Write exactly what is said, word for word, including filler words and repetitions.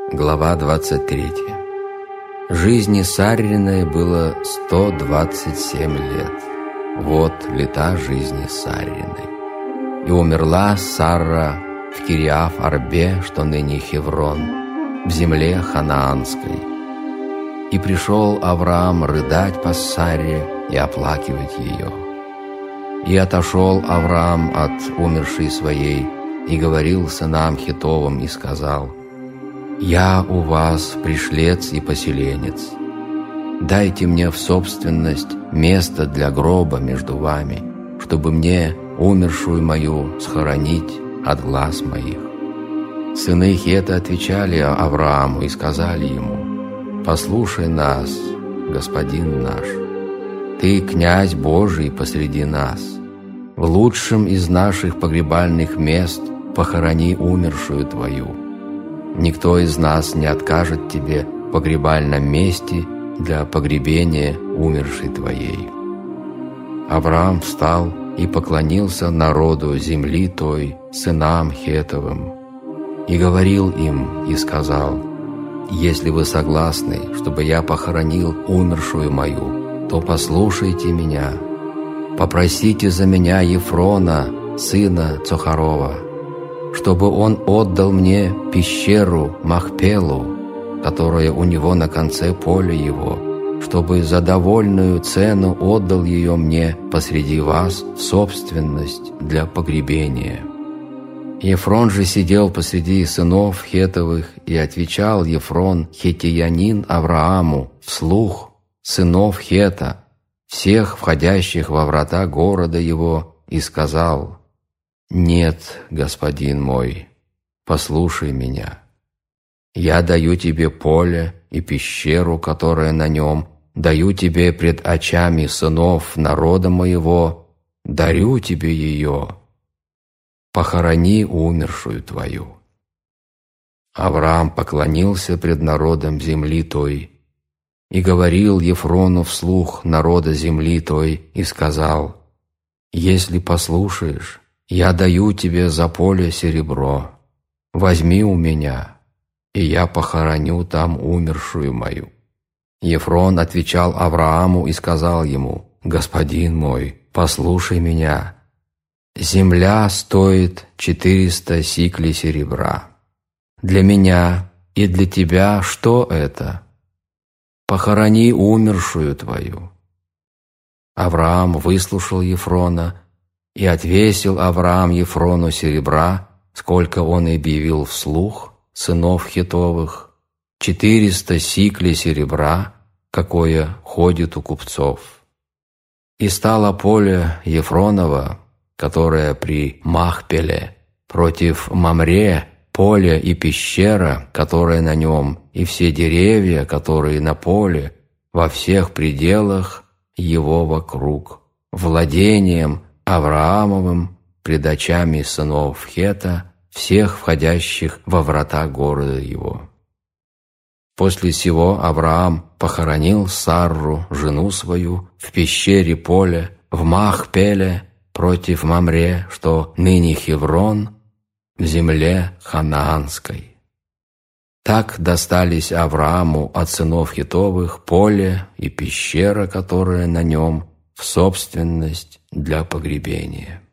Глава двадцать третья. Жизни Сарриной было сто двадцать семь лет. Вот лета жизни Сарриной. И умерла Сарра в Кириаф-Арбе, что ныне Хеврон, в земле Ханаанской. И пришел Авраам рыдать по Сарре и оплакивать ее. И отошел Авраам от умершей своей, и говорил сынам Хетовым, и сказал: «Я у вас пришлец и поселенец. Дайте мне в собственность место для гроба между вами, чтобы мне умершую мою схоронить от глаз моих». Сыны Хета отвечали Аврааму и сказали ему: «Послушай нас, господин наш, ты князь Божий посреди нас. В лучшем из наших погребальных мест похорони умершую твою. Никто из нас не откажет тебе в погребальном месте для погребения умершей твоей». Авраам встал и поклонился народу земли той, сынам Хетовым, и говорил им и сказал: «Если вы согласны, чтобы я похоронил умершую мою, то послушайте меня. Попросите за меня Ефрона, сына Цохарова, чтобы он отдал мне пещеру Махпелу, которая у него на конце поля его, чтобы за довольную цену отдал ее мне посреди вас в собственность для погребения». Ефрон же сидел посреди сынов Хетовых, и отвечал Ефрон, хеттиянин, Аврааму вслух сынов Хета, всех входящих во врата города его, и сказал: «Нет, господин мой, послушай меня. Я даю тебе поле и пещеру, которая на нем, даю тебе пред очами сынов народа моего, дарю тебе ее. Похорони умершую твою». Авраам поклонился пред народом земли той и говорил Ефрону вслух народа земли той и сказал: «Если послушаешь, я даю тебе за поле серебро. Возьми у меня, и я похороню там умершую мою». Ефрон отвечал Аврааму и сказал ему: «Господин мой, послушай меня. Земля стоит четыреста сиклей серебра. Для меня и для тебя что это? Похорони умершую твою». Авраам выслушал Ефрона, и отвесил Авраам Ефрону серебра, сколько он и объявил вслух сынов Хетовых, четыреста сиклей серебра, какое ходит у купцов. И стало поле Ефронова, которое при Махпеле, против Мамре, поле и пещера, которая на нем, и все деревья, которые на поле, во всех пределах его вокруг, владением Авраамовым пред очами сынов Хета, всех входящих во врата города его. После сего Авраам похоронил Сарру, жену свою, в пещере поля, в Махпеле, против Мамре, что ныне Хеврон, в земле Ханаанской. Так достались Аврааму от сынов Хетовых поле и пещера, которая на нем, в собственность для погребения.